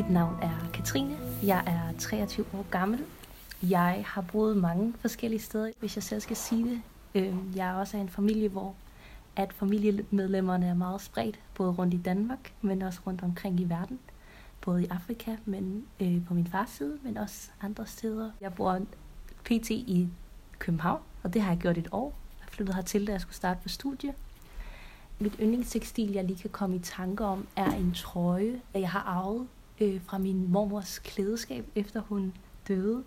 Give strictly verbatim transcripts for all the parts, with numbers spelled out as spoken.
Mit navn er Katrine. Jeg er treogtyve år gammel. Jeg har boet mange forskellige steder, hvis jeg selv skal sige det. Jeg er også af en familie, hvor at familiemedlemmerne er meget spredt, både rundt i Danmark, men også rundt omkring i verden. Både i Afrika, men øh, på min fars side, men også andre steder. Jeg bor pt. I København, og det har jeg gjort et år. Jeg flyttede hertil, da jeg skulle starte på studie. Mit yndlingstekstil, jeg lige kan komme i tanke om, er en trøje, jeg har arvet øh, fra min mormors klædeskab, efter hun døde.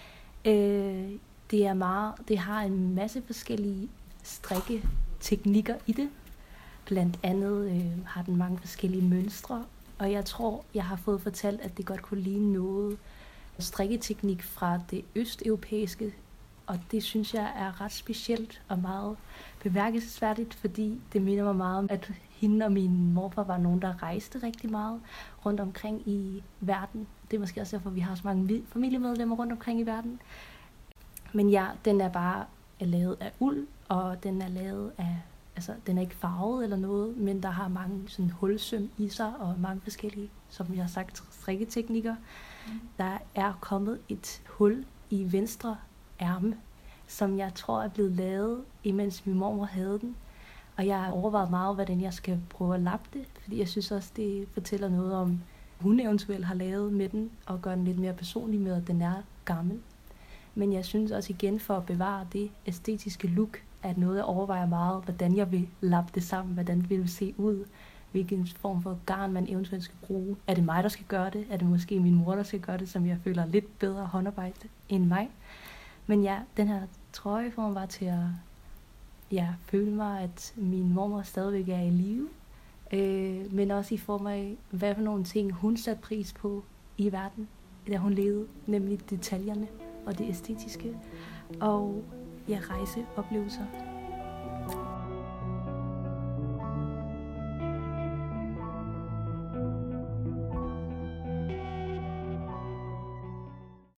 Øh, det er meget, det har en masse forskellige strikketeknikker i det. Blandt andet øh, har den mange forskellige mønstre, og jeg tror, jeg har fået fortalt, at det godt kunne ligne noget strikketeknik fra det østeuropæiske, og det synes jeg er ret specielt og meget bemærkelsesværdigt, fordi det minder mig meget om, at hende og min morfar var nogen, der rejste rigtig meget rundt omkring i verden. Det er måske også derfor, vi har så mange familiemedlemmer rundt omkring i verden. Men ja, den er bare lavet af uld, og den er lavet af, altså den er ikke farvet eller noget, men der har mange sådan hulsøm i sig, og mange forskellige, som jeg har sagt, strikketeknikker. Mm. Der er kommet et hul i venstre ærme, som jeg tror er blevet lavet, imens min mormor havde den. Og jeg har overvejet meget, hvordan jeg skal prøve at lappe det, fordi jeg synes også, det fortæller noget om, hun eventuelt har lavet med den, og gør den lidt mere personlig med, at den er gammel. Men jeg synes også igen, for at bevare det æstetiske look, at noget jeg overvejer meget, hvordan jeg vil lappe det sammen, hvordan det vil se ud, hvilken form for garn man eventuelt skal bruge. Er det mig, der skal gøre det? Er det måske min mor, der skal gøre det, som jeg føler er lidt bedre håndarbejde end mig? Men ja, den her trøje får mig bare til at ja, føle mig, at min mormor stadigvæk er i live. Øh, men også i form af, hvad for nogle ting hun satte pris på i verden, da hun levede, nemlig detaljerne og det æstetiske. Og ja, rejseoplevelser.